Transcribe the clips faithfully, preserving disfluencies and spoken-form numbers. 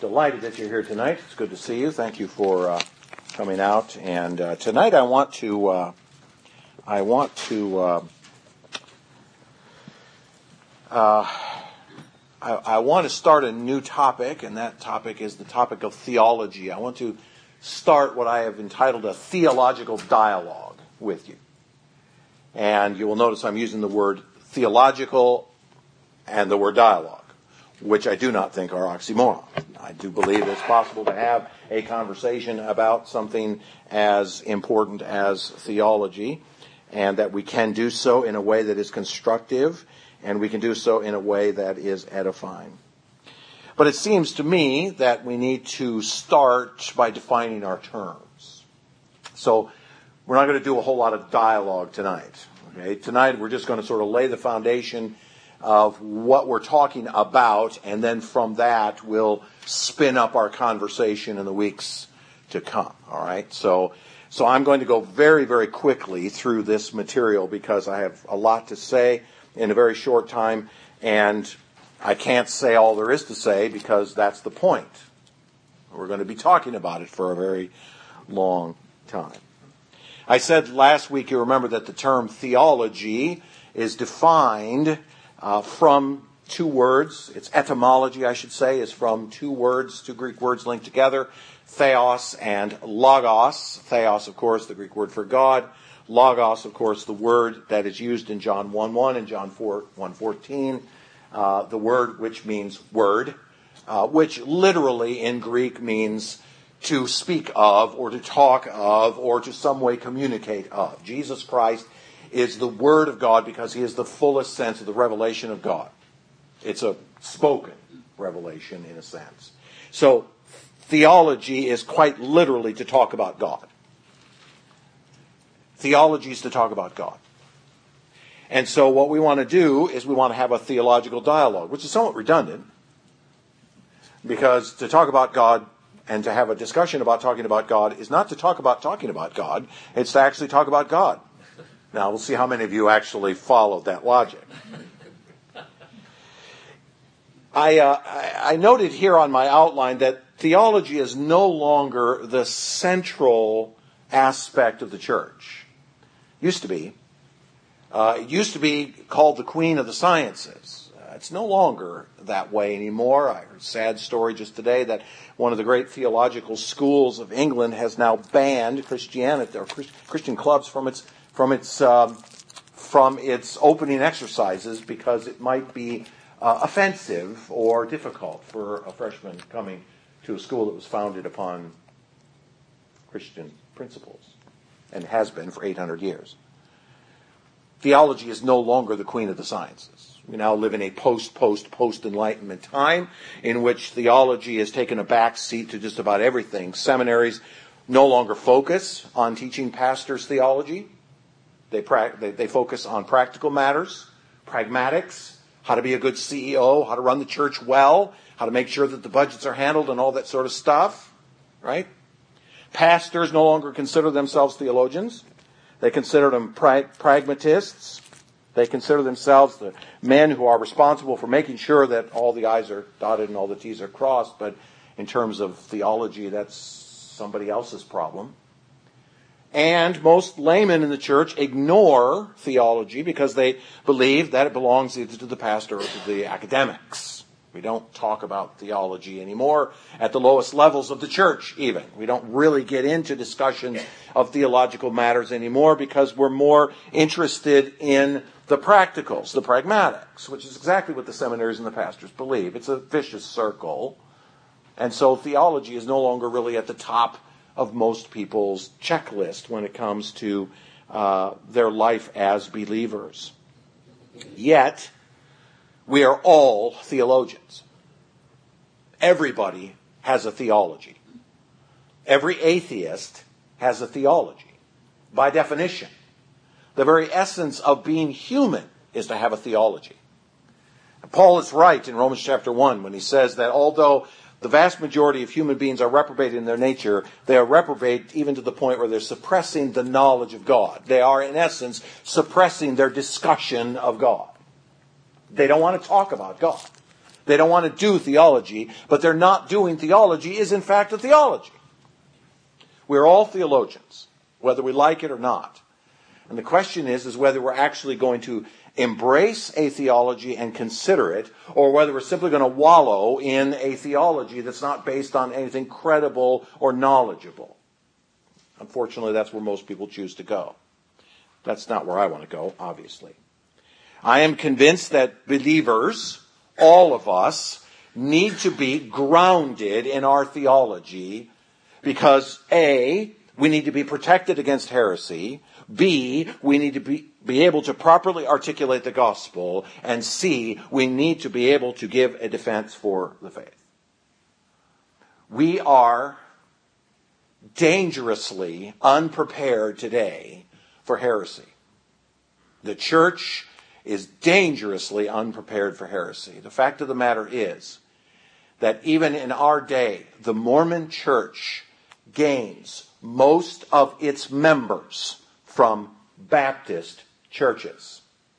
delighted that you're here tonight. It's good to see you. Thank you for uh, coming out. And uh, tonight I want to uh, I want to uh, uh, I, I want to start a new topic, and that topic is the topic of theology. I want to start what I have entitled a theological dialogue with you. And you will notice I'm using the word theological and the word dialogue, which I do not think are oxymorons. I do believe it's possible to have a conversation about something as important as theology, and that we can do so in a way that is constructive, and we can do so in a way that is edifying. But it seems to me that we need to start by defining our terms. So we're not going to do a whole lot of dialogue tonight. Okay? Tonight we're just going to sort of lay the foundation of what we're talking about, and then from that we'll spin up our conversation in the weeks to come. All right? So so I'm going to go very, very quickly through this material because I have a lot to say in a very short time, and I can't say all there is to say because that's the point. We're going to be talking about it for a very long time. I said last week, you remember, that the term theology is defined Uh, from two words. Its etymology, I should say, is from two words, two Greek words linked together, theos and logos. Theos, of course, the Greek word for God. Logos, of course, the word that is used in John one one and John one fourteen, uh, the word which means word, uh, which literally in Greek means to speak of or to talk of or to some way communicate of. Jesus Christ is the Word of God because He is the fullest sense of the revelation of God. It's a spoken revelation in a sense. So theology is quite literally to talk about God. Theology is to talk about God. And so what we want to do is we want to have a theological dialogue, which is somewhat redundant, because to talk about God and to have a discussion about talking about God is not to talk about talking about God, it's to actually talk about God. Now, we'll see how many of you actually followed that logic. I, uh, I, I noted here on my outline that theology is no longer the central aspect of the church. Used to be. Uh, it used to be called the Queen of the Sciences. Uh, it's no longer that way anymore. I heard a sad story just today that one of the great theological schools of England has now banned Christianity or Christian clubs from its from its um, from its opening exercises because it might be uh, offensive or difficult for a freshman coming to a school that was founded upon Christian principles and has been for eight hundred years. Theology is no longer the queen of the sciences. We now live in a post, post, post-Enlightenment time in which theology has taken a back seat to just about everything. Seminaries no longer focus on teaching pastors theology. They, pra- they, they focus on practical matters, pragmatics, how to be a good C E O, how to run the church well, how to make sure that the budgets are handled and all that sort of stuff, right? Pastors no longer consider themselves theologians. They consider them pra- pragmatists. They consider themselves the men who are responsible for making sure that all the I's are dotted and all the T's are crossed, but in terms of theology, that's somebody else's problem. And most laymen in the church ignore theology because they believe that it belongs either to the pastor or to the academics. We don't talk about theology anymore at the lowest levels of the church even. We don't really get into discussions of theological matters anymore because we're more interested in the practicals, the pragmatics, which is exactly what the seminaries and the pastors believe. It's a vicious circle. And so theology is no longer really at the top of most people's checklist when it comes to uh, their life as believers. Yet, we are all theologians. Everybody has a theology. Every atheist has a theology. By definition, the very essence of being human is to have a theology. And Paul is right in Romans chapter one when he says that although the vast majority of human beings are reprobate in their nature, they are reprobate even to the point where they're suppressing the knowledge of God. They are, in essence, suppressing their discussion of God. They don't want to talk about God. They don't want to do theology, but they're not doing theology is in fact a theology. We're all theologians, whether we like it or not. And the question is, is whether we're actually going to embrace a theology and consider it, or whether we're simply going to wallow in a theology that's not based on anything credible or knowledgeable. Unfortunately, that's where most people choose to go. That's not where I want to go, obviously. I am convinced that believers, all of us, need to be grounded in our theology because A, we need to be protected against heresy, B, we need to be, be able to properly articulate the gospel, and C, we need to be able to give a defense for the faith. We are dangerously unprepared today for heresy. The church is dangerously unprepared for heresy. The fact of the matter is that even in our day, the Mormon church gains most of its members from Baptist churches.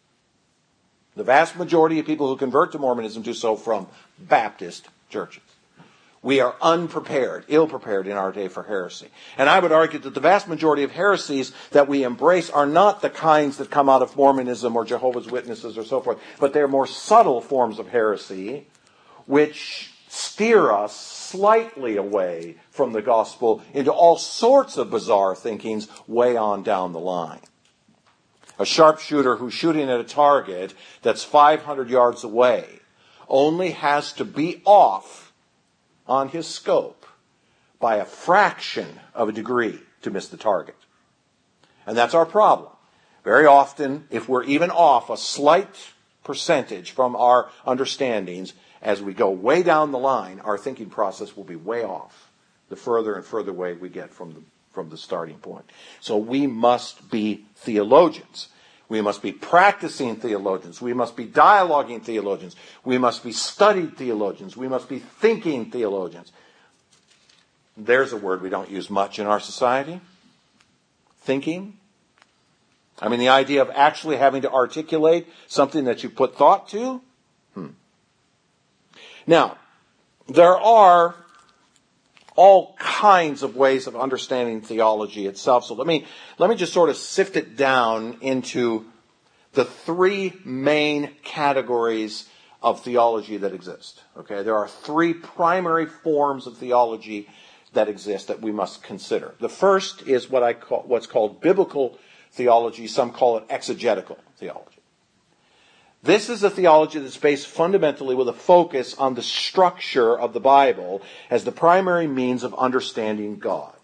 The vast majority of people who convert to Mormonism do so from Baptist churches. We are unprepared, ill-prepared in our day for heresy. And I would argue that the vast majority of heresies that we embrace are not the kinds that come out of Mormonism or Jehovah's Witnesses or so forth, but they're more subtle forms of heresy which steer us slightly away from the gospel into all sorts of bizarre thinkings way on down the line. A sharpshooter who's shooting at a target that's five hundred yards away only has to be off on his scope by a fraction of a degree to miss the target. And that's our problem. Very often, if we're even off a slight percentage from our understandings, as we go way down the line, our thinking process will be way off the further and further away we get from the, from the starting point. So we must be theologians. We must be practicing theologians. We must be dialoguing theologians. We must be studied theologians. We must be thinking theologians. There's a word we don't use much in our society. Thinking. I mean, the idea of actually having to articulate something that you put thought to. Hmm. Now, there are all kinds of ways of understanding theology itself. So let me, let me just sort of sift it down into the three main categories of theology that exist. Okay, there are three primary forms of theology that exist that we must consider. The first is what I call, what's called biblical theology. Some call it exegetical theology. This is a theology that's based fundamentally with a focus on the structure of the Bible as the primary means of understanding God.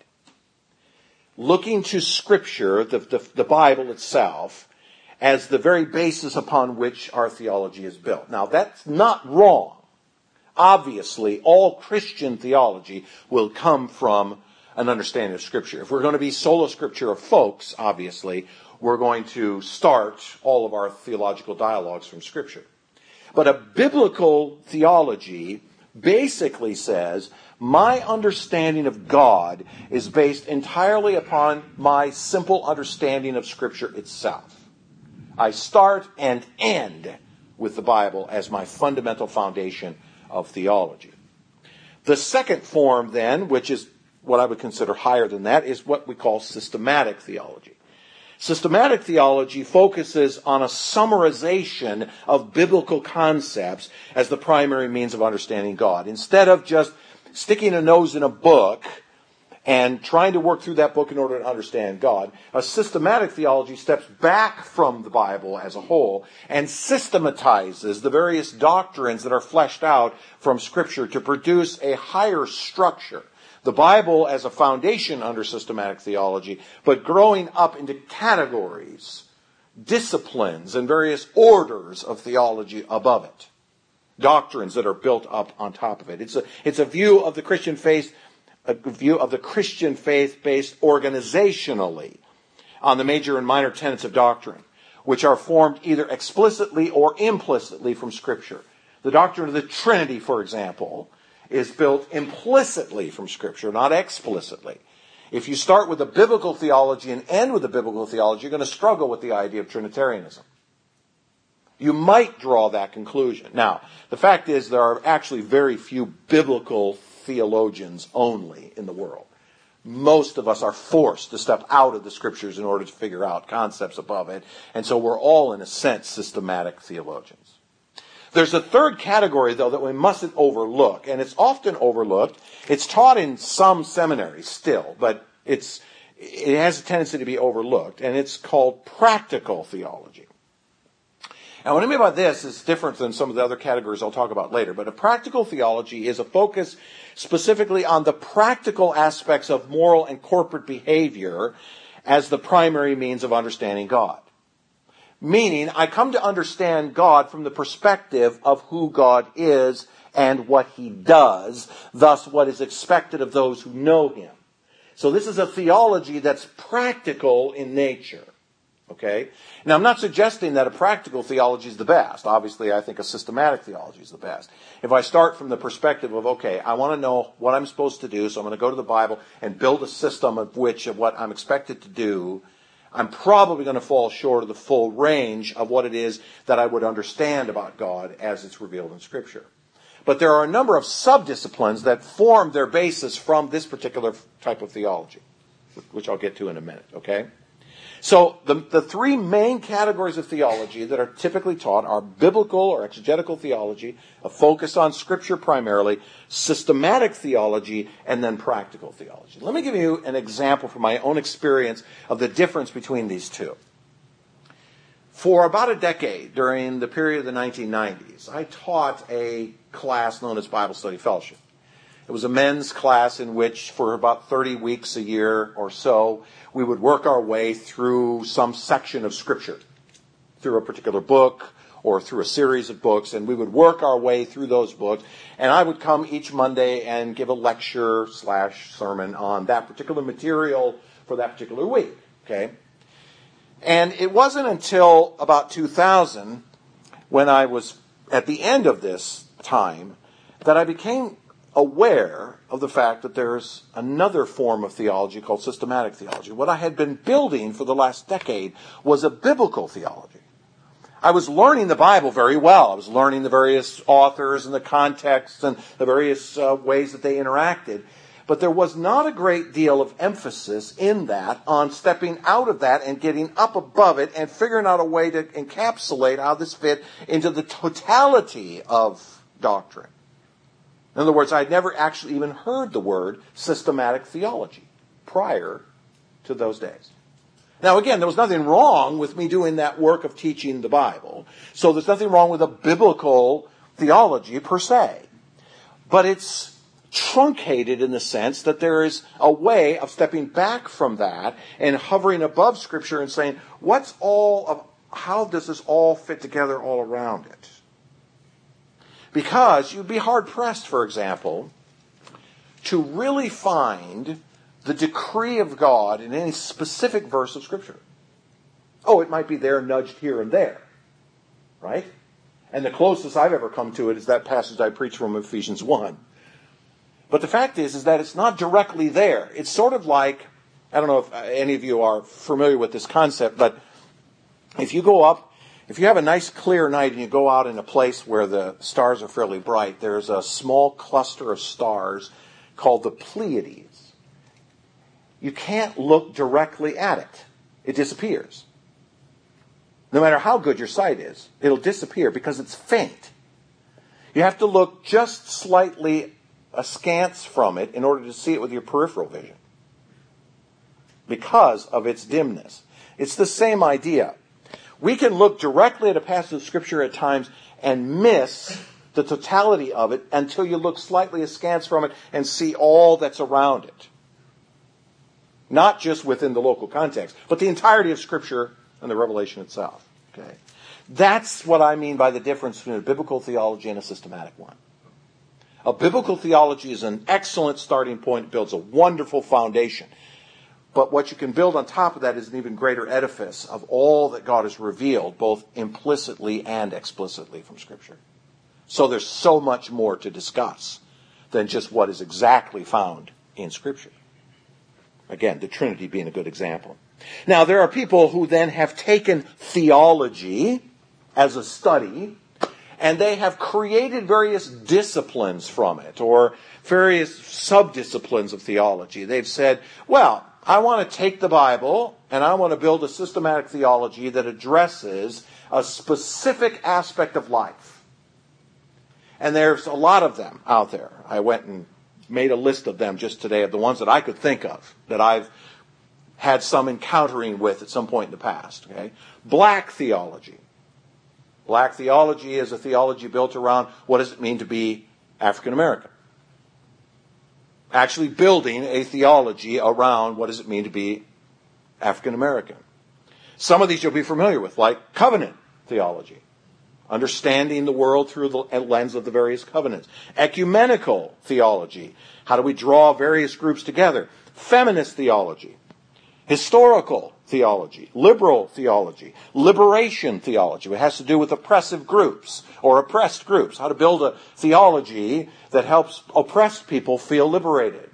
Looking to Scripture, the, the, the Bible itself, as the very basis upon which our theology is built. Now, that's not wrong. Obviously, all Christian theology will come from an understanding of Scripture. If we're going to be sola scriptura folks, obviously, we're going to start all of our theological dialogues from Scripture. But a biblical theology basically says, my understanding of God is based entirely upon my simple understanding of Scripture itself. I start and end with the Bible as my fundamental foundation of theology. The second form, then, which is what I would consider higher than that, is what we call systematic theology. Systematic theology focuses on a summarization of biblical concepts as the primary means of understanding God. Instead of just sticking a nose in a book and trying to work through that book in order to understand God, a systematic theology steps back from the Bible as a whole and systematizes the various doctrines that are fleshed out from Scripture to produce a higher structure. The Bible as a foundation under systematic theology, but growing up into categories, disciplines, and various orders of theology above it. Doctrines that are built up on top of it. It's a, it's a view of the Christian faith, a view of the Christian faith based organizationally on the major and minor tenets of doctrine, which are formed either explicitly or implicitly from Scripture. The doctrine of the Trinity, for example, is built implicitly from Scripture, not explicitly. If you start with a biblical theology and end with a biblical theology, you're going to struggle with the idea of Trinitarianism. You might draw that conclusion. Now, the fact is there are actually very few biblical theologians only in the world. Most of us are forced to step out of the Scriptures in order to figure out concepts above it. And so we're all, in a sense, systematic theologians. There's a third category, though, that we mustn't overlook, and it's often overlooked. It's taught in some seminaries still, but it's it has a tendency to be overlooked, and it's called practical theology. And what I mean by this is different than some of the other categories I'll talk about later, but a practical theology is a focus specifically on the practical aspects of moral and corporate behavior as the primary means of understanding God. Meaning, I come to understand God from the perspective of who God is and what He does, thus what is expected of those who know Him. So this is a theology that's practical in nature. Okay? Now, I'm not suggesting that a practical theology is the best. Obviously, I think a systematic theology is the best. If I start from the perspective of, okay, I want to know what I'm supposed to do, so I'm going to go to the Bible and build a system of which of what I'm expected to do, I'm probably going to fall short of the full range of what it is that I would understand about God as it's revealed in Scripture. But there are a number of subdisciplines that form their basis from this particular type of theology, which I'll get to in a minute, okay? So the, the three main categories of theology that are typically taught are biblical or exegetical theology, a focus on Scripture primarily, systematic theology, and then practical theology. Let me give you an example from my own experience of the difference between these two. For about a decade, during the period of the nineteen nineties, I taught a class known as Bible Study Fellowship. It was a men's class in which for about thirty weeks a year or so, we would work our way through some section of Scripture, through a particular book or through a series of books, and we would work our way through those books, and I would come each Monday and give a lecture slash sermon on that particular material for that particular week, okay? And it wasn't until about two thousand, when I was at the end of this time, that I became aware of the fact that there's another form of theology called systematic theology. What I had been building for the last decade was a biblical theology. I was learning the Bible very well. I was learning the various authors and the contexts and the various uh, ways that they interacted. But there was not a great deal of emphasis in that on stepping out of that and getting up above it and figuring out a way to encapsulate how this fit into the totality of doctrine. In other words, I'd never actually even heard the word systematic theology prior to those days. Now, again, there was nothing wrong with me doing that work of teaching the Bible. So there's nothing wrong with a biblical theology per se. But it's truncated in the sense that there is a way of stepping back from that and hovering above Scripture and saying, what's all of, how does this all fit together all around it? Because you'd be hard-pressed, for example, to really find the decree of God in any specific verse of Scripture. Oh, it might be there, nudged here and there, right? And the closest I've ever come to it is that passage I preached from Ephesians one. But the fact is, is that it's not directly there. It's sort of like, I don't know if any of you are familiar with this concept, but if you go up, if you have a nice clear night and you go out in a place where the stars are fairly bright, there's a small cluster of stars called the Pleiades. You can't look directly at it. It disappears. No matter how good your sight is, it'll disappear because it's faint. You have to look just slightly askance from it in order to see it with your peripheral vision because of its dimness. It's the same idea. We can look directly at a passage of Scripture at times and miss the totality of it until you look slightly askance from it and see all that's around it. Not just within the local context, but the entirety of Scripture and the revelation itself. Okay, that's what I mean by the difference between a biblical theology and a systematic one. A biblical theology is an excellent starting point. It builds a wonderful foundation. But what you can build on top of that is an even greater edifice of all that God has revealed, both implicitly and explicitly from Scripture. So there's so much more to discuss than just what is exactly found in Scripture. Again, the Trinity being a good example. Now, there are people who then have taken theology as a study, and they have created various disciplines from it, or various sub-disciplines of theology. They've said, well, I want to take the Bible, and I want to build a systematic theology that addresses a specific aspect of life. And there's a lot of them out there. I went and made a list of them just today, of the ones that I could think of, that I've had some encountering with at some point in the past. Okay? Black theology. Black theology is a theology built around what does it mean to be African American. Actually building a theology around what does it mean to be African American. Some of these you'll be familiar with, like covenant theology. Understanding the world through the lens of the various covenants. Ecumenical theology. How do we draw various groups together? Feminist theology. Historical theology. Liberal theology. Liberation theology. It has to do with oppressive groups or oppressed groups. How to build a theology that helps oppressed people feel liberated.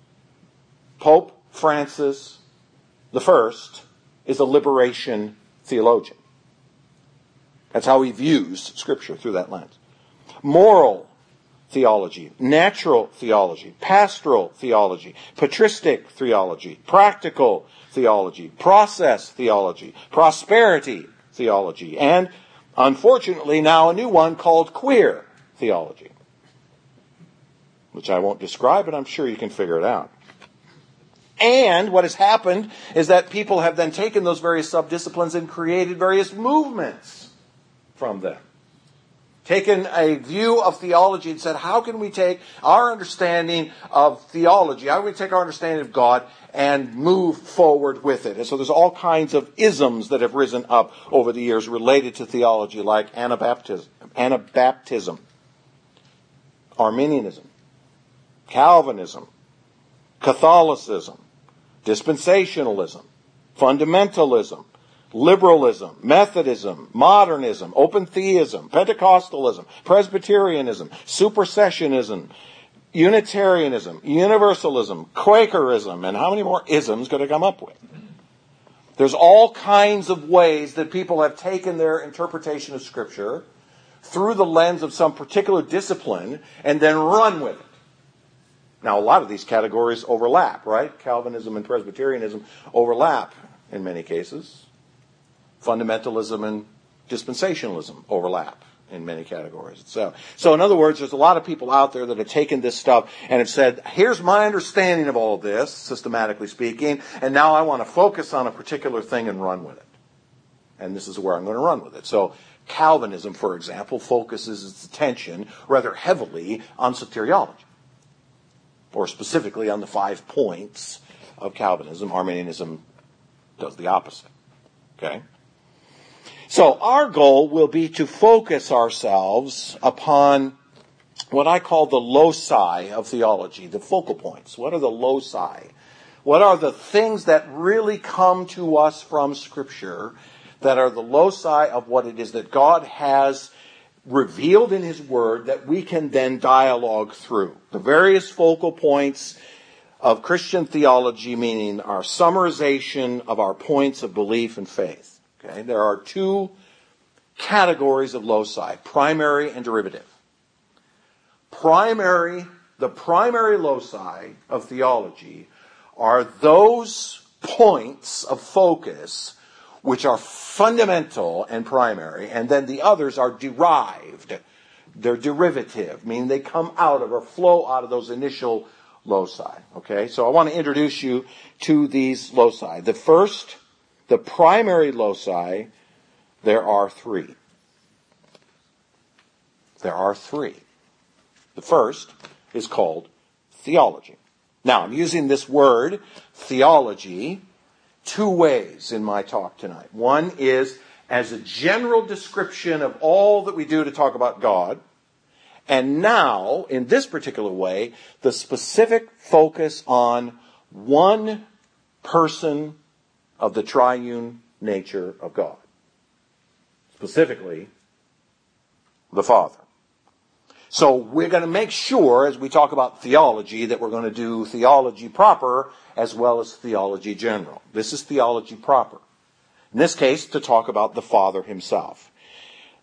Pope Francis the First is a liberation theologian. That's how he views Scripture, through that lens. Moral theology, natural theology, pastoral theology, patristic theology, practical theology, process theology, prosperity theology, and, unfortunately, now a new one called queer theology, which I won't describe, but I'm sure you can figure it out. And what has happened is that people have then taken those various sub-disciplines and created various movements from them. Taken a view of theology and said, how can we take our understanding of theology, how can we take our understanding of God and move forward with it? And so there's all kinds of isms that have risen up over the years related to theology, like Anabaptism, Anabaptism, Arminianism, Calvinism, Catholicism, dispensationalism, fundamentalism, liberalism, Methodism, modernism, open theism, Pentecostalism, Presbyterianism, supersessionism, Unitarianism, Universalism, Quakerism, and how many more isms could I come up with? There's all kinds of ways that people have taken their interpretation of Scripture through the lens of some particular discipline and then run with it. Now, a lot of these categories overlap, right? Calvinism and Presbyterianism overlap in many cases. Fundamentalism and dispensationalism overlap in many categories. So, so in other words, there's a lot of people out there that have taken this stuff and have said, here's my understanding of all this, systematically speaking, and now I want to focus on a particular thing and run with it. And this is where I'm going to run with it. So Calvinism, for example, focuses its attention rather heavily on soteriology, or specifically on the five points of Calvinism. Arminianism does the opposite. Okay? So our goal will be to focus ourselves upon what I call the loci of theology, the focal points. What are the loci? What are the things that really come to us from Scripture that are the loci of what it is that God has revealed in His Word that we can then dialogue through? The various focal points of Christian theology, meaning our summarization of our points of belief and faith. Okay, there are two categories of loci, primary and derivative. Primary, the primary loci of theology are those points of focus which are fundamental and primary, and then the others are derived. They're derivative, meaning they come out of or flow out of those initial loci. Okay, so I want to introduce you to these loci. The first, the primary loci, there are three. There are three. The first is called theology. Now, I'm using this word, theology, two ways in my talk tonight. One is as a general description of all that we do to talk about God. And now, in this particular way, the specific focus on one person of the triune nature of God. Specifically, the Father. So we're going to make sure, as we talk about theology, that we're going to do theology proper as well as theology general. This is theology proper. In this case, to talk about the Father Himself.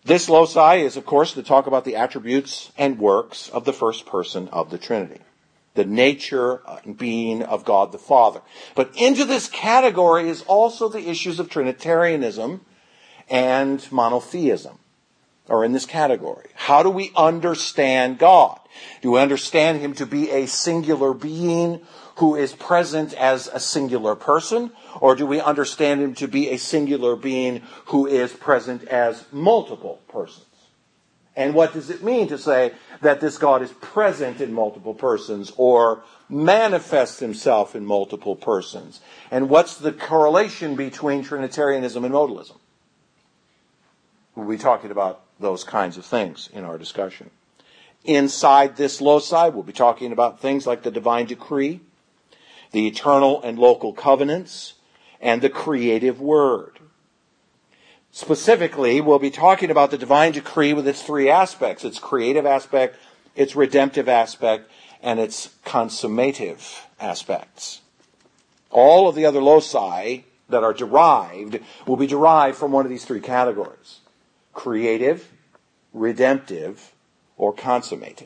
This loci is, of course, to talk about the attributes and works of the first person of the Trinity. The nature and being of God the Father. But into this category is also the issues of Trinitarianism and monotheism are in this category. How do we understand God? Do we understand him to be a singular being who is present as a singular person? Or do we understand him to be a singular being who is present as multiple persons? And what does it mean to say that this God is present in multiple persons or manifests himself in multiple persons? And what's the correlation between Trinitarianism and modalism? We'll be talking about those kinds of things in our discussion. Inside this loci, we'll be talking about things like the divine decree, the eternal and local covenants, and the creative word. Specifically, we'll be talking about the divine decree with its three aspects: its creative aspect, its redemptive aspect, and its consummative aspects. All of the other loci that are derived will be derived from one of these three categories: creative, redemptive, or consummative.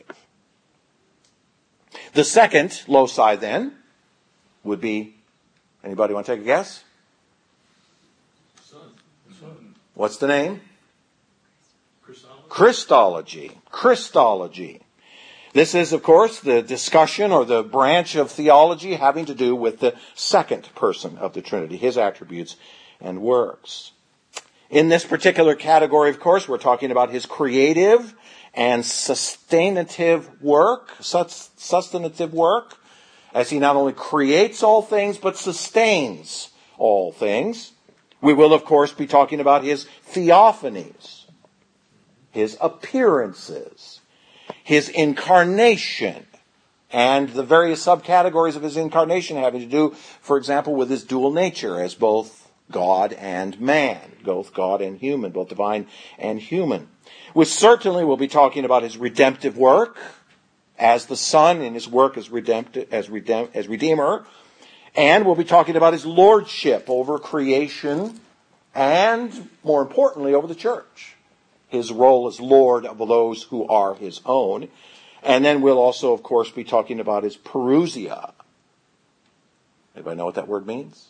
The second loci, then, would be, anybody want to take a guess? Son. Son. What's the name? Christology. Christology. Christology. This is, of course, the discussion or the branch of theology having to do with the second person of the Trinity, his attributes and works. In this particular category, of course, we're talking about his creative and sustainative work, sustainative work, as he not only creates all things, but sustains all things. We will, of course, be talking about his theophanies, his appearances, his incarnation, and the various subcategories of his incarnation having to do, for example, with his dual nature as both God and man, both God and human, both divine and human. We certainly will be talking about his redemptive work as the Son in his work as, redemptive, as, redem, as Redeemer. And we'll be talking about his lordship over creation and, more importantly, over the church. His role as Lord of those who are his own. And then we'll also, of course, be talking about his parousia. Anybody know what that word means?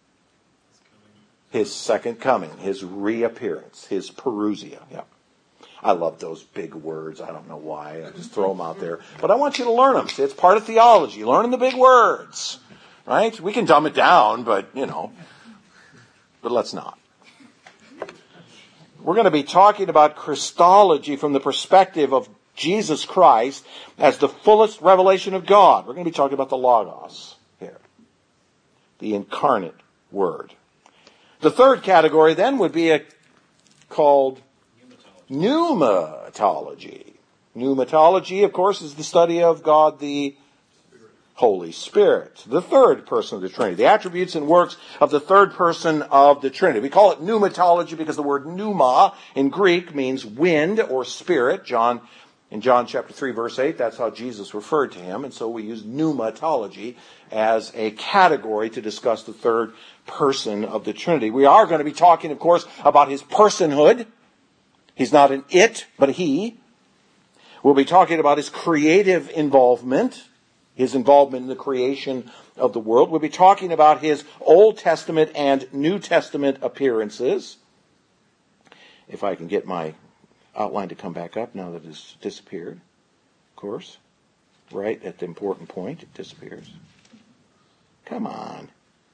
His second coming, his reappearance, his parousia. Yeah. I love those big words. I don't know why. I just throw them out there. But I want you to learn them. See, it's part of theology. Learning the big words. Right? We can dumb it down, but, you know. But let's not. We're going to be talking about Christology from the perspective of Jesus Christ as the fullest revelation of God. We're going to be talking about the Logos here. The incarnate Word. The third category then would be a, called pneumatology. Pneumatology, of course, is the study of God the Holy Spirit, the third person of the Trinity, the attributes and works of the third person of the Trinity. We call it pneumatology because the word pneuma in Greek means wind or spirit. John, in John chapter three, verse eight, that's how Jesus referred to him. And so we use pneumatology as a category to discuss the third person of the Trinity. We are going to be talking, of course, about his personhood. He's not an it, but a he. We'll be talking about his creative involvement, his involvement in the creation of the world. We'll be talking about his Old Testament and New Testament appearances. If I can get my outline to come back up now that it's disappeared, of course. Right at the important point, it disappears. Come on.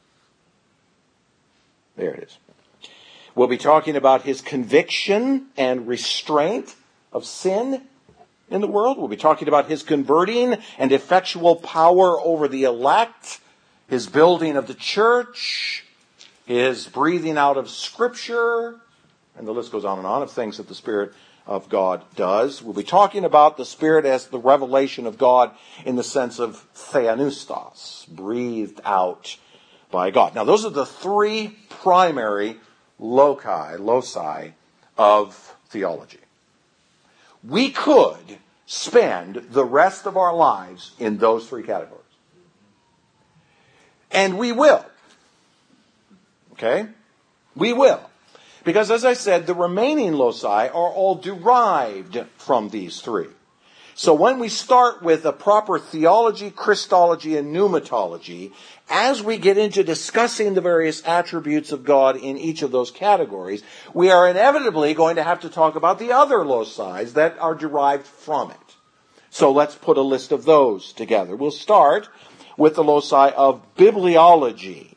There it is. We'll be talking about his conviction and restraint of sin in the world. We'll be talking about his converting and effectual power over the elect, his building of the church, his breathing out of Scripture, and the list goes on and on of things that the Spirit of God does. We'll be talking about the Spirit as the revelation of God in the sense of theopneustos, breathed out by God. Now, those are the three primary loci, loci of theology. We could spend the rest of our lives in those three categories. And we will. Okay? We will. Because, as I said, the remaining loci are all derived from these three. So when we start with a proper theology, Christology, and pneumatology, as we get into discussing the various attributes of God in each of those categories, we are inevitably going to have to talk about the other loci that are derived from it. So let's put a list of those together. We'll start with the loci of bibliology.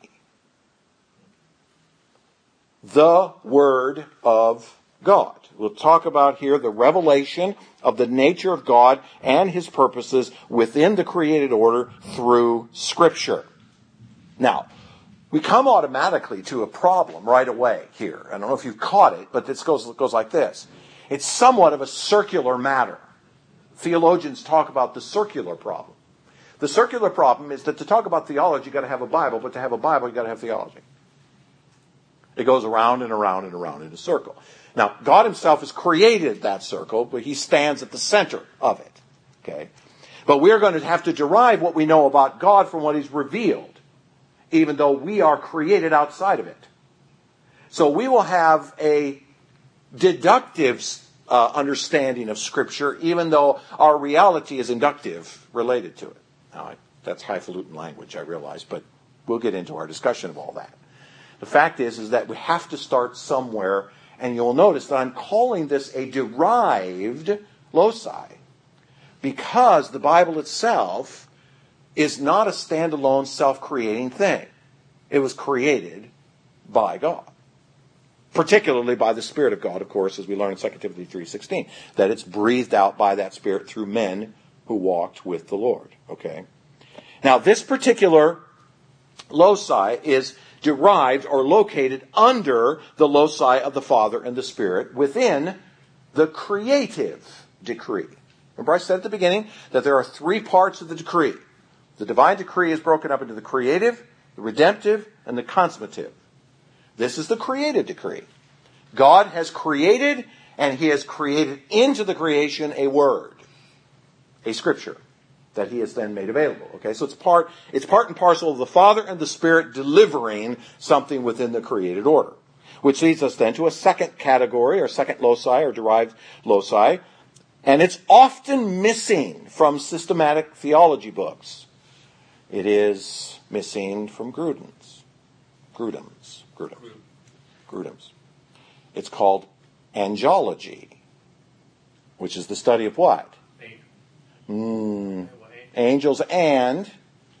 The Word of God. We'll talk about here the revelation of the nature of God and His purposes within the created order through Scripture. Now, we come automatically to a problem right away here. I don't know if you've caught it, but this goes, goes like this. It's somewhat of a circular matter. Theologians talk about the circular problem. The circular problem is that to talk about theology, you've got to have a Bible, but to have a Bible, you've got to have theology. It goes around and around and around in a circle. Now, God Himself has created that circle, but He stands at the center of it. Okay? But we're going to have to derive what we know about God from what He's revealed, even though we are created outside of it. So we will have a deductive uh, understanding of Scripture, even though our reality is inductive related to it. Now, I, that's highfalutin language, I realize, but we'll get into our discussion of all that. The fact is, is that we have to start somewhere, and you'll notice that I'm calling this a derived loci, because the Bible itself is not a standalone, self-creating thing. It was created by God. Particularly by the Spirit of God, of course, as we learn in Second Timothy three sixteen, that it's breathed out by that Spirit through men who walked with the Lord. Okay? Now, this particular loci is derived or located under the loci of the Father and the Spirit within the creative decree. Remember I said at the beginning that there are three parts of the decree. The divine decree is broken up into the creative, the redemptive, and the consummative. This is the creative decree. God has created, and He has created into the creation a word, a scripture, that He has then made available. Okay, so it's part, it's part and parcel of the Father and the Spirit delivering something within the created order. Which leads us then to a second category, or second loci, or derived loci. And it's often missing from systematic theology books. It is missing from Grudem's. Grudem's. Grudem's. Grudem's. It's called angelology, which is the study of what? Mm, angels, and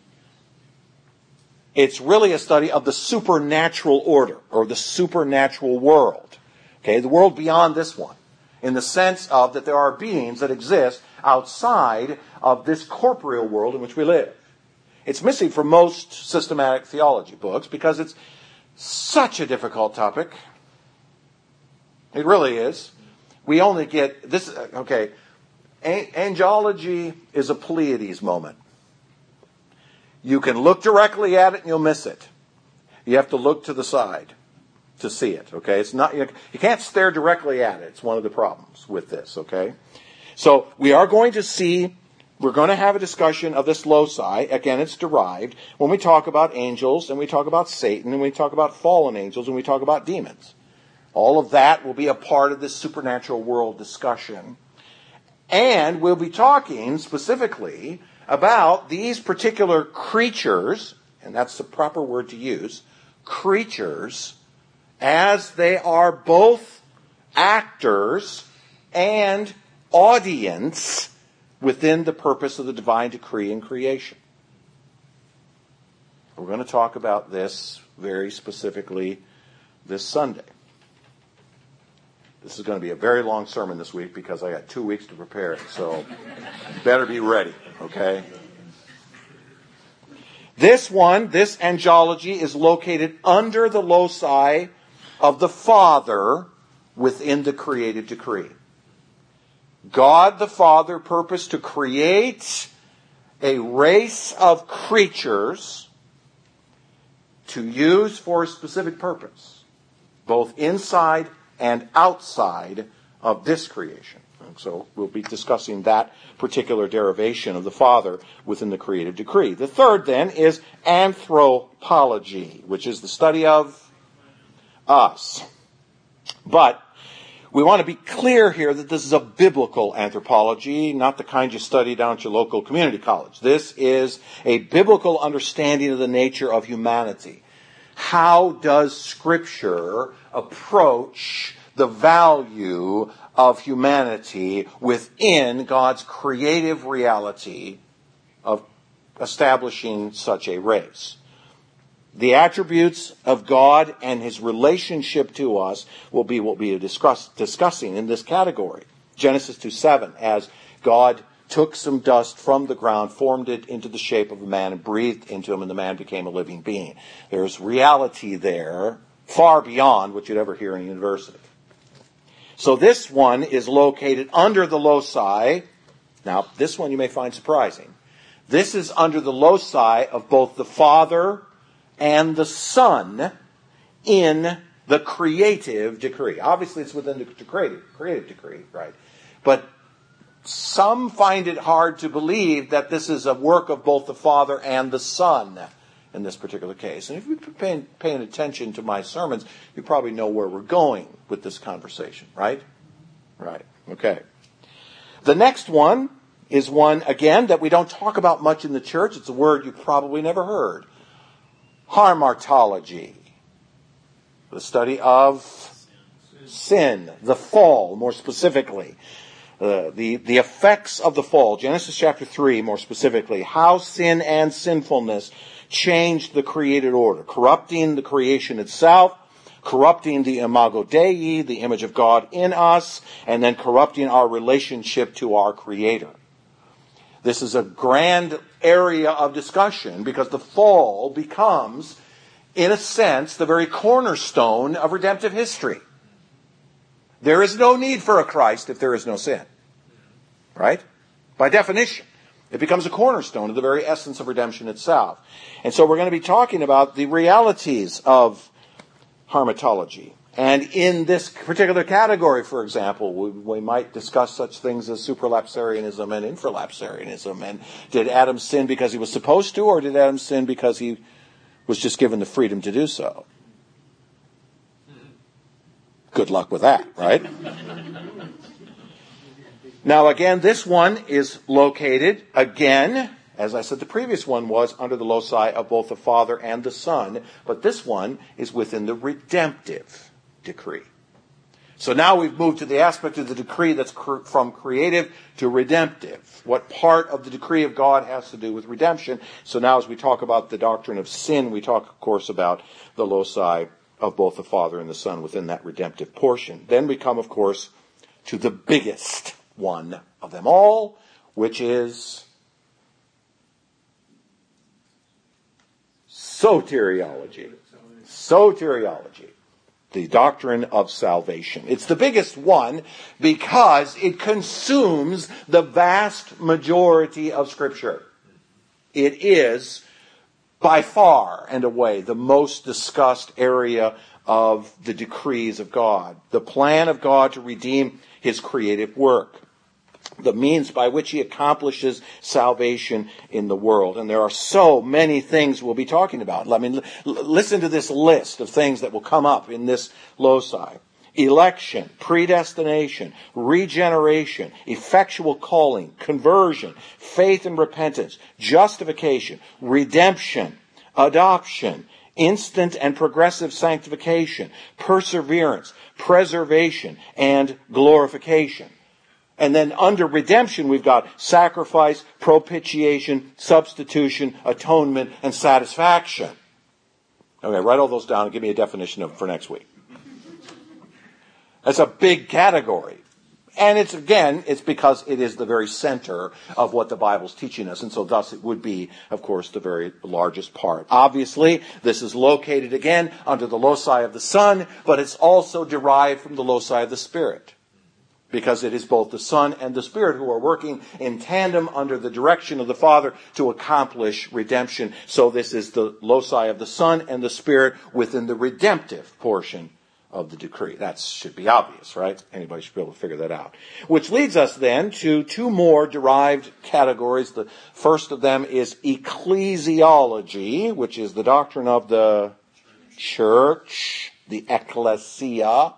it's really a study of the supernatural order, or the supernatural world. Okay, the world beyond this one, in the sense of that there are beings that exist outside of this corporeal world in which we live. It's missing from most systematic theology books because it's such a difficult topic. It really is. We only get this, okay, angelology is a Pleiades moment. You can look directly at it and you'll miss it. You have to look to the side to see it, okay? It's not, you can't stare directly at it. It's one of the problems with this, okay? So we are going to see, we're going to have a discussion of this loci. Again, it's derived when we talk about angels, and we talk about Satan, and we talk about fallen angels, and we talk about demons. All of that will be a part of this supernatural world discussion. And we'll be talking specifically about these particular creatures, and that's the proper word to use, creatures, as they are both actors and audience within the purpose of the divine decree and creation. We're going to talk about this very specifically this Sunday. This is going to be a very long sermon this week because I got two weeks to prepare it, so better be ready, okay? This one, this angelology, is located under the loci of the Father within the created decree. God the Father purposed to create a race of creatures to use for a specific purpose, both inside and outside of this creation. And so we'll be discussing that particular derivation of the Father within the creative decree. The third, then, is anthropology, which is the study of us. But we want to be clear here that this is a biblical anthropology, not the kind you study down at your local community college. This is a biblical understanding of the nature of humanity. How does Scripture approach the value of humanity within God's creative reality of establishing such a race? The attributes of God and his relationship to us will be what we are discuss, discussing in this category. Genesis two seven, as God took some dust from the ground, formed it into the shape of a man, and breathed into him, and the man became a living being. There's reality there far beyond what you'd ever hear in a university. So this one is located under the loci. Now, this one you may find surprising. This is under the loci of both the Father and the Son in the creative decree. Obviously, it's within the creative, creative decree, right? But some find it hard to believe that this is a work of both the Father and the Son in this particular case. And if you've been paying, paying attention to my sermons, you probably know where we're going with this conversation, right? Right. Okay. The next one is one, again, that we don't talk about much in the church. It's a word you've probably never heard. Hamartology, the study of sin, the fall, more specifically. Uh, the, the effects of the fall. Genesis chapter three, more specifically. How sin and sinfulness changed the created order, corrupting the creation itself, corrupting the imago Dei, the image of God in us, and then corrupting our relationship to our Creator. This is a grand area of discussion because the fall becomes, in a sense, the very cornerstone of redemptive history. There is no need for a Christ if there is no sin. Right? By definition. It becomes a cornerstone of the very essence of redemption itself. And so we're going to be talking about the realities of hamartology. And in this particular category, for example, we, we might discuss such things as supralapsarianism and infralapsarianism. And did Adam sin because he was supposed to, or did Adam sin because he was just given the freedom to do so? Good luck with that, right? Now, again, this one is located, again, as I said, the previous one was under the loci of both the Father and the Son, but this one is within the redemptive decree. So now we've moved to the aspect of the decree that's cr- from creative to redemptive. What part of the decree of God has to do with redemption? So now as we talk about the doctrine of sin, we talk, of course, about the loci of both the Father and the Son within that redemptive portion. Then we come, of course, to the biggest one of them all, which is soteriology. Soteriology. The doctrine of salvation. It's the biggest one because it consumes the vast majority of Scripture. It is by far and away the most discussed area of the decrees of God. The plan of God to redeem his creative work. The means by which he accomplishes salvation in the world. And there are so many things we'll be talking about. I mean, l- listen to this list of things that will come up in this loci. Election, predestination, regeneration, effectual calling, conversion, faith and repentance, justification, redemption, adoption, instant and progressive sanctification, perseverance, preservation, and glorification. And then under redemption, we've got sacrifice, propitiation, substitution, atonement, and satisfaction. Okay, write all those down and give me a definition of for next week. That's a big category. And it's, again, it's because it is the very center of what the Bible's teaching us. And so thus it would be, of course, the very largest part. Obviously, this is located, again, under the loci of the Son, but it's also derived from the loci of the Spirit. Because it is both the Son and the Spirit who are working in tandem under the direction of the Father to accomplish redemption. So this is the loci of the Son and the Spirit within the redemptive portion of the decree. That should be obvious, right? Anybody should be able to figure that out. Which leads us then to two more derived categories. The first of them is ecclesiology, which is the doctrine of the church, the ecclesia.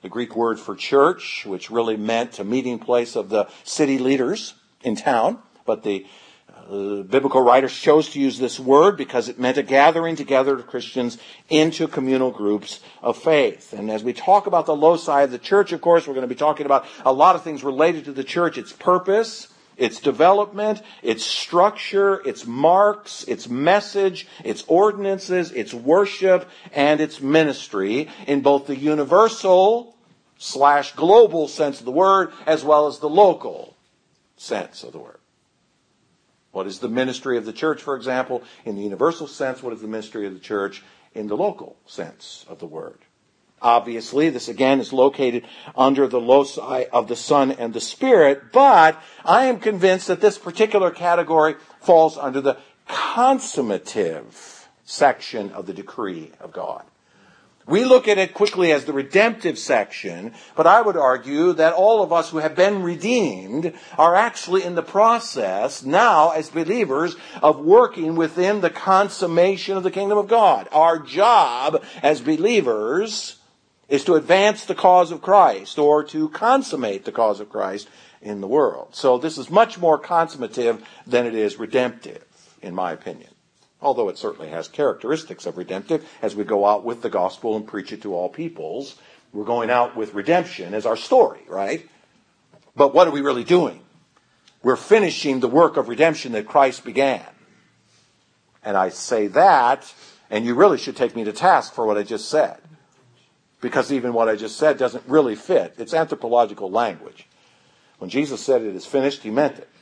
the Greek word for church, which really meant a meeting place of the city leaders in town. But the uh, biblical writers chose to use this word because it meant a gathering together of Christians into communal groups of faith. And as we talk about the loci of the church, of course, we're going to be talking about a lot of things related to the church, its purpose, its development, its structure, its marks, its message, its ordinances, its worship, and its ministry in both the universal slash global sense of the word as well as the local sense of the word. What is the ministry of the church, for example, in the universal sense? What is the ministry of the church in the local sense of the word? Obviously, this again is located under the loci of the Son and the Spirit, but I am convinced that this particular category falls under the consummative section of the decree of God. We look at it quickly as the redemptive section, but I would argue that all of us who have been redeemed are actually in the process now as believers of working within the consummation of the kingdom of God. Our job as believers is to advance the cause of Christ or to consummate the cause of Christ in the world. So this is much more consummative than it is redemptive, in my opinion. Although it certainly has characteristics of redemptive as we go out with the gospel and preach it to all peoples. We're going out with redemption as our story, right? But what are we really doing? We're finishing the work of redemption that Christ began. And I say that, and you really should take me to task for what I just said. Because even what I just said doesn't really fit. It's anthropological language. When Jesus said it is finished, he meant it.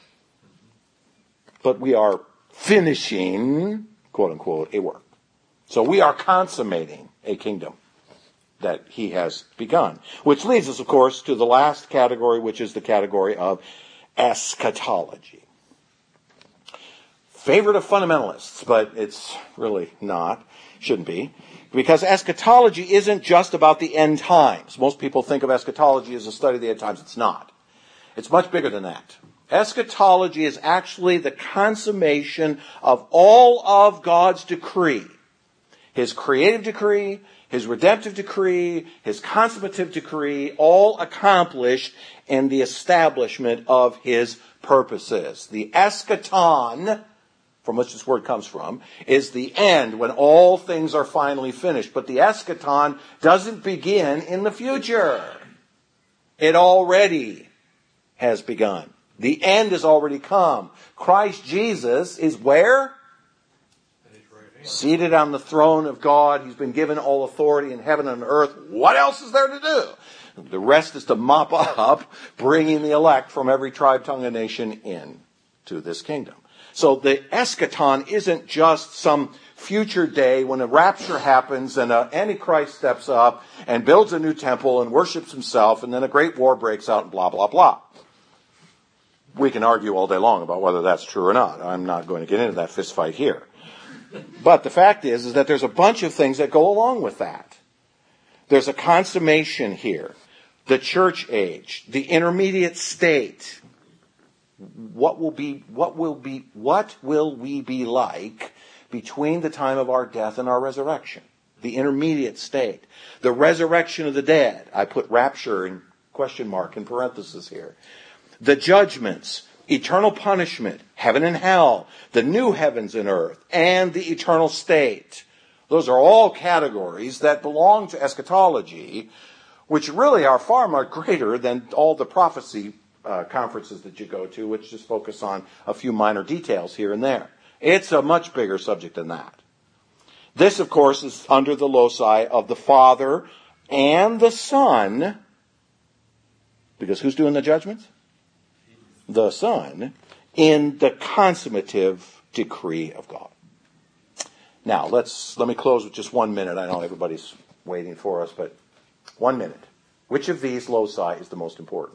But we are finishing, quote unquote, a work. So we are consummating a kingdom that he has begun. Which leads us, of course, to the last category, which is the category of eschatology. Favorite of fundamentalists, but it's really not. Shouldn't be. Because eschatology isn't just about the end times. Most people think of eschatology as a study of the end times. It's not. It's much bigger than that. Eschatology is actually the consummation of all of God's decree. His creative decree, his redemptive decree, his consummative decree, all accomplished in the establishment of his purposes. The eschaton, from which this word comes from, is the end when all things are finally finished. But the eschaton doesn't begin in the future. It already has begun. The end has already come. Christ Jesus is where? Seated on the throne of God. He's been given all authority in heaven and earth. What else is there to do? The rest is to mop up, bringing the elect from every tribe, tongue, and nation in to this kingdom. So the eschaton isn't just some future day when a rapture happens and an Antichrist steps up and builds a new temple and worships himself and then a great war breaks out and blah, blah, blah. We can argue all day long about whether that's true or not. I'm not going to get into that fist fight here. But the fact is, is that there's a bunch of things that go along with that. There's a consummation here. The church age, the intermediate state. What will be, what will be, what will we be like between the time of our death and our resurrection? The intermediate state. The resurrection of the dead. I put rapture in question mark in parentheses here. The judgments, eternal punishment, heaven and hell, the new heavens and earth, and the eternal state. Those are all categories that belong to eschatology, which really are far more greater than all the prophecy uh, conferences that you go to, which just focus on a few minor details here and there. It's a much bigger subject than that. This, of course, is under the loci of the Father and the Son, because who's doing the judgments? The Son, in the consummative decree of God. Now, let's let me close with just one minute. I know everybody's waiting for us, but one minute. Which of these loci is the most important?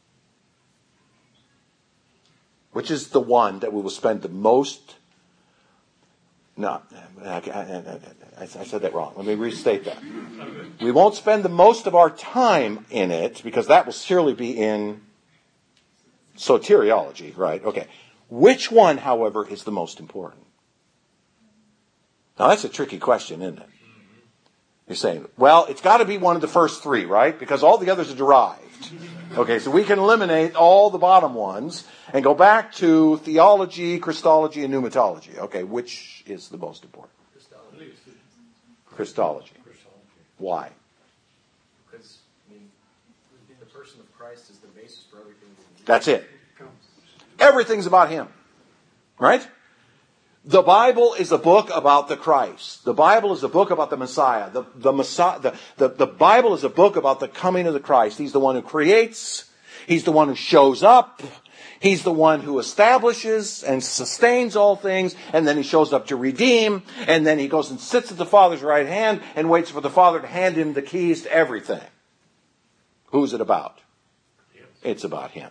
Which is the one that we will spend the most... No, I, I, I, I said that wrong. Let me restate that. We won't spend the most of our time in it, because that will surely be in soteriology, right? Okay. Which one, however, is the most important? Now, that's a tricky question, isn't it? You're saying, well, it's got to be one of the first three, right? Because all the others are derived. Okay, so we can eliminate all the bottom ones and go back to theology, Christology, and pneumatology. Okay, which is the most important? Christology. Christology. Christology. Why? Because, I mean, the person of Christ is the basis for everything. That's it. Everything's about Him. Right? The Bible is a book about the Christ. The Bible is a book about the Messiah. The, the, Messiah the, the, the Bible is a book about the coming of the Christ. He's the one who creates. He's the one who shows up. He's the one who establishes and sustains all things. And then He shows up to redeem. And then He goes and sits at the Father's right hand and waits for the Father to hand Him the keys to everything. Who's it about? It's about Him.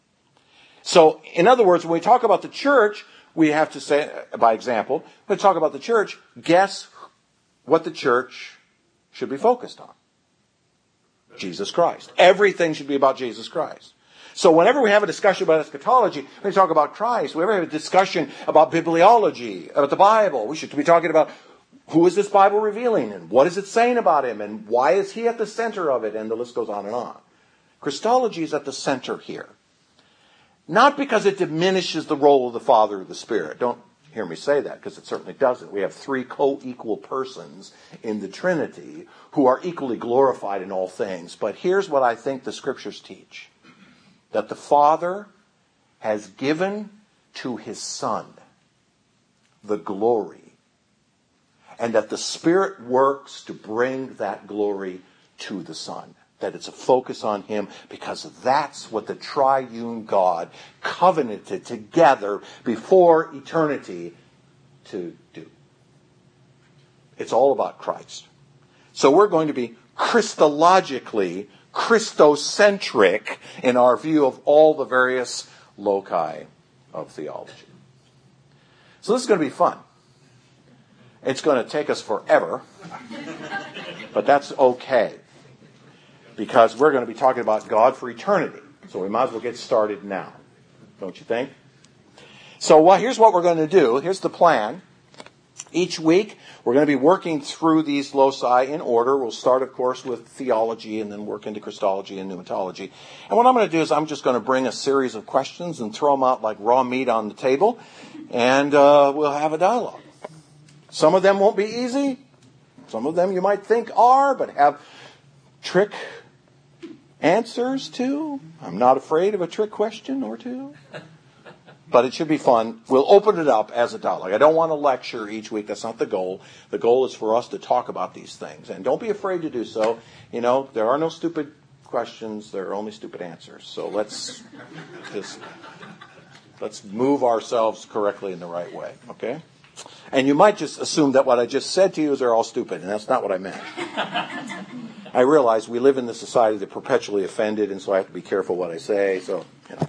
So, in other words, when we talk about the church, we have to say, by example, when we talk about the church, guess what the church should be focused on? Jesus Christ. Everything should be about Jesus Christ. So whenever we have a discussion about eschatology, when we talk about Christ, whenever we have a discussion about bibliology, about the Bible, we should be talking about who is this Bible revealing and what is it saying about Him and why is He at the center of it, and the list goes on and on. Christology is at the center here. Not because it diminishes the role of the Father or the Spirit. Don't hear me say that, because it certainly doesn't. We have three co-equal persons in the Trinity who are equally glorified in all things. But here's what I think the Scriptures teach. That the Father has given to His Son the glory. And that the Spirit works to bring that glory to the Son. That it's a focus on Him, because that's what the triune God covenanted together before eternity to do. It's all about Christ. So we're going to be Christologically Christocentric in our view of all the various loci of theology. So this is going to be fun. It's going to take us forever, but that's okay. Because we're going to be talking about God for eternity. So we might as well get started now. Don't you think? So well, here's what we're going to do. Here's the plan. Each week, we're going to be working through these loci in order. We'll start, of course, with theology and then work into Christology and pneumatology. And what I'm going to do is I'm just going to bring a series of questions and throw them out like raw meat on the table. And uh, we'll have a dialogue. Some of them won't be easy. Some of them you might think are, but have trick answers to. I'm not afraid of a trick question or two. But it should be fun. We'll open it up as a dialogue. I don't want to lecture each week. That's not the goal. The goal is for us to talk about these things. And don't be afraid to do so. You know, there are no stupid questions. There are only stupid answers. So let's just let's move ourselves correctly in the right way. Okay? And you might just assume that what I just said to you is they're all stupid. And that's not what I meant. I realize we live in this society that perpetually offended, and so I have to be careful what I say. So, you know.